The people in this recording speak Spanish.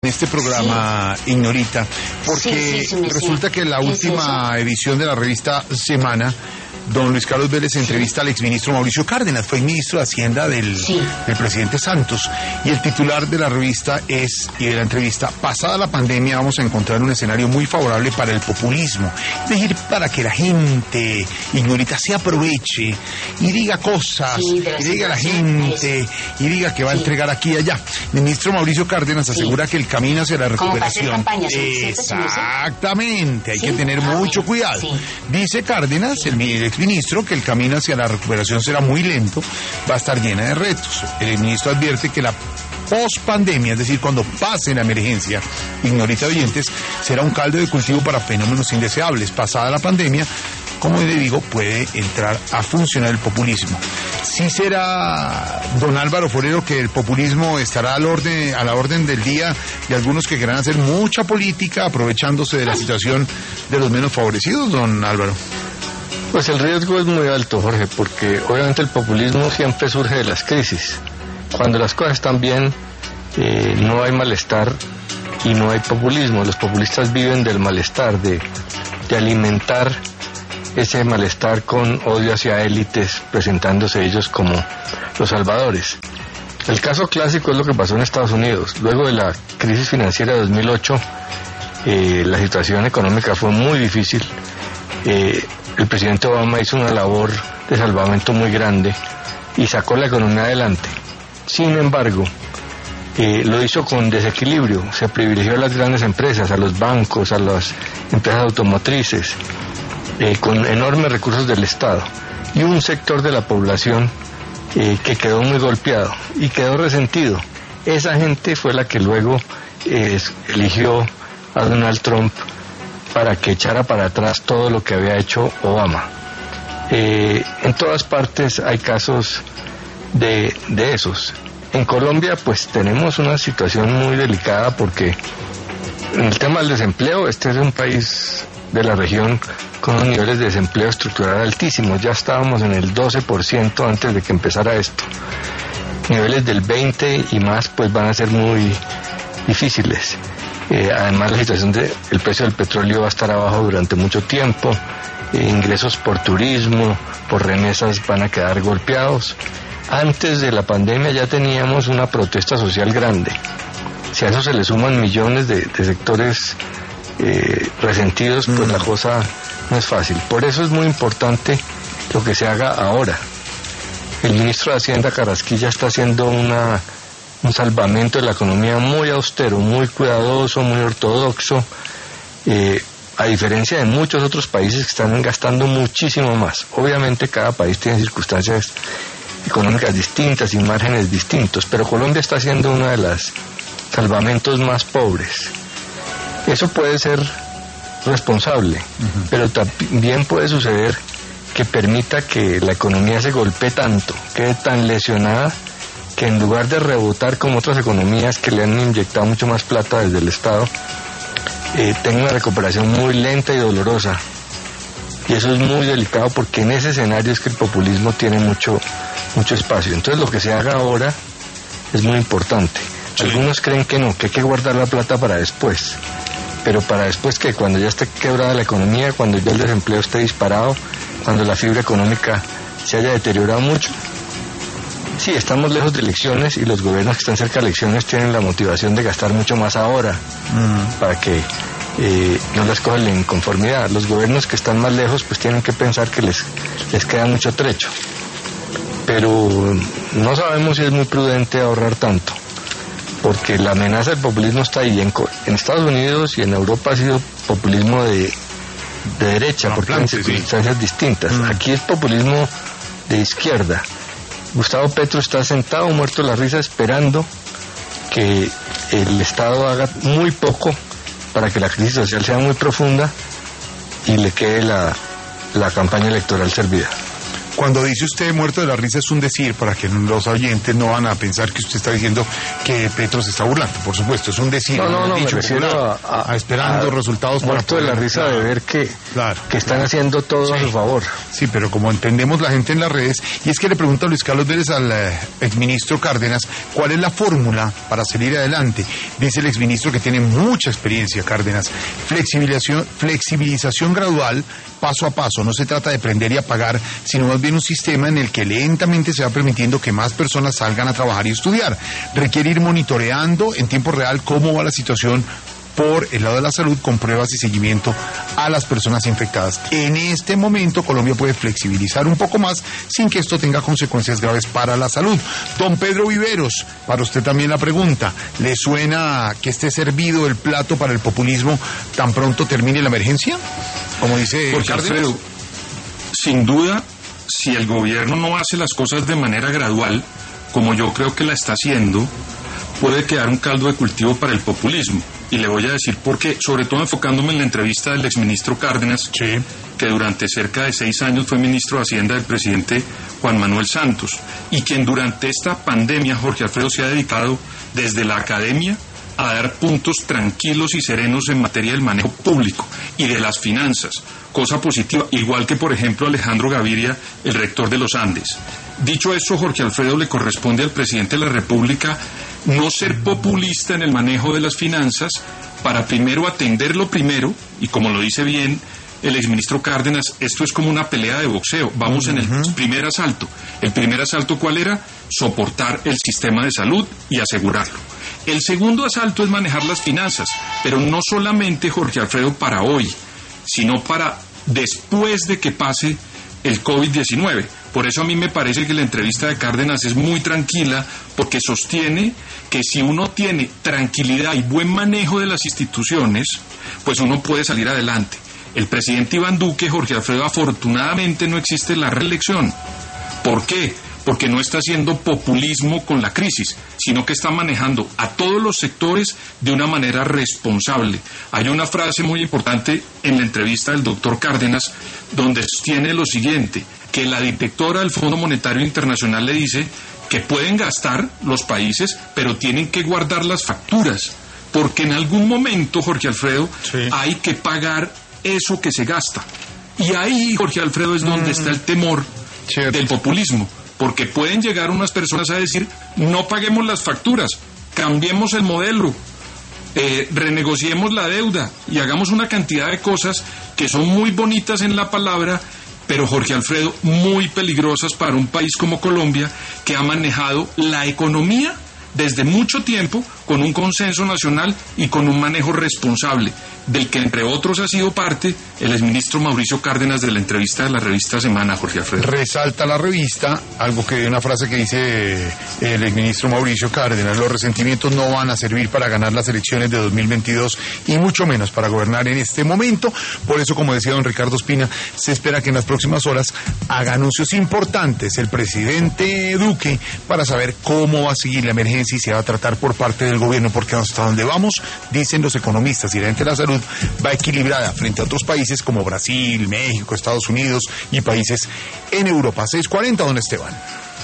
Este programa, Ignorita, porque resulta que en la última edición de la revista Semana, don Luis Carlos Vélez entrevista al exministro Mauricio Cárdenas, fue ministro de Hacienda del presidente Santos, y el titular de la revista y de la entrevista: pasada la pandemia vamos a encontrar un escenario muy favorable para el populismo, es decir, para que la gente, Ignorita, se aproveche y diga cosas, y diga a la gente, y diga que va a entregar aquí y allá. El ministro Mauricio Cárdenas asegura que el camino hacia la recuperación... Exactamente, hay que tener mucho cuidado. Dice Cárdenas, el exministro, que el camino hacia la recuperación será muy lento, va a estar llena de retos. El ministro advierte que la pospandemia, es decir, cuando pase la emergencia, Ignorita oyentes, será un caldo de cultivo para fenómenos indeseables. Pasada la pandemia, como le digo, puede entrar a funcionar el populismo. Sí será, don Álvaro Forero, que el populismo estará a la orden del día de algunos que querrán hacer mucha política aprovechándose de la situación de los menos favorecidos, don Álvaro. Pues el riesgo es muy alto, Jorge, porque obviamente el populismo siempre surge de las crisis. Cuando las cosas están bien, no hay malestar y no hay populismo. Los populistas viven del malestar, de alimentar ese malestar con odio hacia élites, presentándose ellos como los salvadores. El caso clásico es lo que pasó en Estados Unidos. Luego de la crisis financiera de 2008, la situación económica fue muy difícil. El presidente Obama hizo una labor de salvamento muy grande y sacó la economía adelante. Sin embargo, lo hizo con desequilibrio. Se privilegió a las grandes empresas, a los bancos, a las empresas automotrices, con enormes recursos del Estado, y un sector de la población que quedó muy golpeado y quedó resentido. Esa gente fue la que luego eligió a Donald Trump para que echara para atrás todo lo que había hecho Obama. En todas partes hay casos de esos. En Colombia pues tenemos una situación muy delicada porque en el tema del desempleo, este es un país de la región con unos niveles de desempleo estructural altísimos. Ya estábamos en el 12% antes de que empezara esto. Niveles del 20% y más pues van a ser muy difíciles. Además la situación del precio del petróleo va a estar abajo durante mucho tiempo. Ingresos por turismo, por remesas van a quedar golpeados. Antes de la pandemia ya teníamos una protesta social grande. Si a eso se le suman millones de sectores resentidos, pues la cosa no es fácil. Por eso es muy importante lo que se haga ahora. El ministro de Hacienda, Carrasquilla, está haciendo un salvamento de la economía muy austero, muy cuidadoso, muy ortodoxo, a diferencia de muchos otros países que están gastando muchísimo más. Obviamente cada país tiene circunstancias económicas distintas y márgenes distintos, pero Colombia está haciendo uno de los salvamentos más pobres. Eso puede ser responsable, pero también puede suceder que permita que la economía se golpee tanto, quede tan lesionada, que en lugar de rebotar como otras economías que le han inyectado mucho más plata desde el Estado, tenga una recuperación muy lenta y dolorosa. Y eso es muy delicado porque en ese escenario es que el populismo tiene mucho espacio. Entonces lo que se haga ahora es muy importante. Algunos creen que no, que hay que guardar la plata para después. Pero para después, que cuando ya esté quebrada la economía, cuando ya el desempleo esté disparado, cuando la fibra económica se haya deteriorado mucho. Sí, estamos lejos de elecciones y los gobiernos que están cerca de elecciones tienen la motivación de gastar mucho más ahora para que no les coja la inconformidad. Los gobiernos que están más lejos pues tienen que pensar que les queda mucho trecho. Pero no sabemos si es muy prudente ahorrar tanto, porque la amenaza del populismo está ahí. En Estados Unidos y en Europa ha sido populismo de derecha, porque hay circunstancias distintas. Aquí es populismo de izquierda. Gustavo Petro está sentado muerto de la risa esperando que el Estado haga muy poco para que la crisis social sea muy profunda y le quede la campaña electoral servida. Cuando dice usted muerto de la risa es un decir, para que los oyentes no van a pensar que usted está diciendo que Petro se está burlando. Por supuesto, es un decir. No, dicho, me refiero a esperando resultados para muerto de la risa de ver que están haciendo todo a su favor. Sí, pero como entendemos la gente en las redes, y es que le pregunta a Luis Carlos Vélez al exministro Cárdenas, ¿cuál es la fórmula para salir adelante? Dice el exministro que tiene mucha experiencia, Cárdenas. Flexibilización gradual, paso a paso. No se trata de prender y apagar, sino más bien un sistema en el que lentamente se va permitiendo que más personas salgan a trabajar y estudiar. Requiere ir monitoreando en tiempo real cómo va la situación por el lado de la salud, con pruebas y seguimiento a las personas infectadas. En este momento Colombia puede flexibilizar un poco más sin que esto tenga consecuencias graves para la salud. Don Pedro Viveros, para usted también la pregunta, ¿le suena que esté servido el plato para el populismo tan pronto termine la emergencia? Como dice Porque Alfredo, sin duda, si el gobierno no hace las cosas de manera gradual, como yo creo que la está haciendo, puede quedar un caldo de cultivo para el populismo. Y le voy a decir por qué, sobre todo enfocándome en la entrevista del exministro Cárdenas, que durante cerca de 6 años fue ministro de Hacienda del presidente Juan Manuel Santos, y quien durante esta pandemia, Jorge Alfredo, se ha dedicado desde la academia a dar puntos tranquilos y serenos en materia del manejo público y de las finanzas, cosa positiva, igual que por ejemplo Alejandro Gaviria, el rector de los Andes. Dicho eso, Jorge Alfredo, le corresponde al presidente de la República no ser populista en el manejo de las finanzas para primero atender lo primero, y como lo dice bien el exministro Cárdenas, esto es como una pelea de boxeo. Vamos en el primer asalto. ¿El primer asalto cuál era? Soportar el sistema de salud y asegurarlo. El segundo asalto es manejar las finanzas, pero no solamente, Jorge Alfredo, para hoy, sino para después de que pase el COVID-19. Por eso a mí me parece que la entrevista de Cárdenas es muy tranquila, porque sostiene que si uno tiene tranquilidad y buen manejo de las instituciones, pues uno puede salir adelante. El presidente Iván Duque, Jorge Alfredo, afortunadamente no existe la reelección. ¿Por qué? Porque no está haciendo populismo con la crisis, sino que está manejando a todos los sectores de una manera responsable. Hay una frase muy importante en la entrevista del doctor Cárdenas, donde sostiene lo siguiente, que la directora del Fondo Monetario Internacional le dice que pueden gastar los países, pero tienen que guardar las facturas, porque en algún momento, Jorge Alfredo, hay que pagar eso que se gasta. Y ahí, Jorge Alfredo, es donde está el temor del populismo, porque pueden llegar unas personas a decir, no paguemos las facturas, cambiemos el modelo, renegociemos la deuda y hagamos una cantidad de cosas que son muy bonitas en la palabra, pero Jorge Alfredo, muy peligrosas para un país como Colombia, que ha manejado la economía desde mucho tiempo con un consenso nacional y con un manejo responsable, del que entre otros ha sido parte el exministro Mauricio Cárdenas de la entrevista de la revista Semana, Jorge Alfredo. Resalta la revista una frase que dice el exministro Mauricio Cárdenas: los resentimientos no van a servir para ganar las elecciones de 2022 y mucho menos para gobernar en este momento. Por eso, como decía don Ricardo Espina, se espera que en las próximas horas haga anuncios importantes el presidente Duque para saber cómo va a seguir la emergencia y se va a tratar por parte del gobierno, porque hasta donde vamos, dicen los economistas y la gente de la salud, va equilibrada frente a otros países como Brasil, México, Estados Unidos y países en Europa. 6:40, don Esteban.